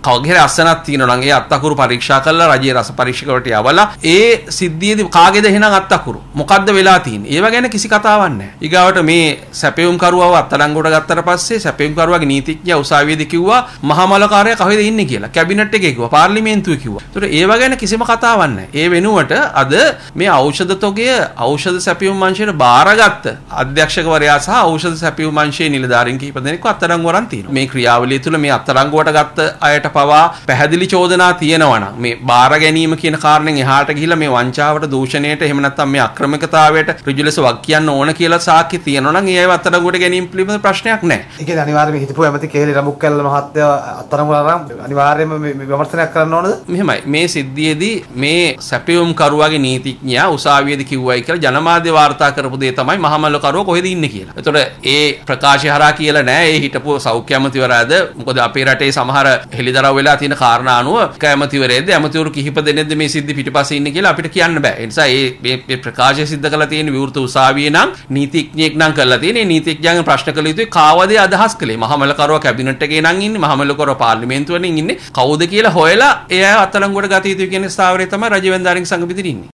කවගේ අස්සනක් තියෙනවා නම් ඒ අත්තකුරු පරීක්ෂා කරලා රජයේ රස පරීක්ෂකවට යවලා ඒ සිද්ධියේදී කාගේද එහෙනම් අත්තකුරු මොකද්ද වෙලා තියෙන්නේ ඒව ගැන කිසි කතාවක් නැහැ. ඊගාවට මේ සැපයුම් කරුවව අත්අඩංගුවට ගත්තට පස්සේ සැපයුම් කරුවාගේ නීතිඥයා උසාවියේදී කිව්වා මහාමලකාරයා කවේද ඉන්නේ කියලා. කැබිනට් එකේ කිව්වා පාර්ලිමේන්තුවේ කිව්වා. ඒතර ඒව ගැන කිසිම කතාවක් නැහැ. ඒ වෙනුවට අද මේ ඖෂධ තොගය ඖෂධ සැපයුම් අංශයට බාරගත්ත අධ්‍යක්ෂකවරයා සහ ඖෂධ සැපයුම් අංශයේ නිලධාරීන් කිහිප දෙනෙක්ව අත්අඩංගුව අරන් තියෙනවා. මේ ක්‍රියාවලිය තුළ මේ අත්අඩංගුවට ගත්ත අයට පවා පැහැදිලි චෝදනා තියෙනවා නම් මේ බාර ගැනීම කියන කාරණෙන් එහාට ගිහිල්ලා මේ වංචාවට දූෂණයට එහෙම නැත්නම් මේ අක්‍රමිකතාවයට ඍජු ලෙස වක් කියන්න ඕන කියලා සාක්ෂි තියෙනවා නම් ඒ අය අත්අඩංගුවට ගැනීම පිළිබඳ ප්‍රශ්නයක් නැහැ. ඒ කියන්නේ අනිවාර්යයෙන්ම හිතපු ඇමති කේලි රඹුක්කැල්ල මහත්තයා අත්අඩංගුවට අරන් අනිවාර්යයෙන්ම මේ විමර්ශනයක් කරන්න ඕනද? මෙහෙමයි මේ සිද්ධියේදී මේ සැපයුම් කරුවාගේ නීතිඥයා උසාවියේදී කිව්වයි කියලා ජනමාධ්‍ය වාර්තා කරපු දේ තමයි මහමල්ලකරුවා කොහෙද ඉන්නේ කියලා. ඒතකොට ඒ ප්‍රකාශය හරහා කියලා නෑ ඒ හිටපු සෞඛ්‍ය ඇමතිවරයාද මොකද අපේ රටේ සමහර හෙළිදරව් වෙලා තියෙන කාරණා අනුව ඇමතිවරයෙක්ද ඇමතිවරු කිහිප දෙනෙක්ද මේ සිද්ධි පිටිපස්සේ ඉන්නේ කියලා අපිට කියන්න බෑ. ඒ නිසා මේ ප්‍රකාශය සිද්ධ කරලා තියෙන විවෘත උසාවියේ නම් නීතිඥයෙක් නම් කරලා තියෙන ඒ නීතිඥයන්ගෙන් ප්‍රශ්න කළ යුතුයි කාවද අදහස් කළේ මහමල්ලකරුවා කැබිනට් එකේ නම් ඉන්නේ මහමල්ලකරුවා පාර්ලිමේන්තුවේ ඉන්නේ කවුද කියලා හොයලා ඒ අය අත්අඩංගුවට ගත යුතුයි කියන ස්ථාවරයේ තමයි රජ වෙන්දාරින් සංග පිටින් ඉන්නේ.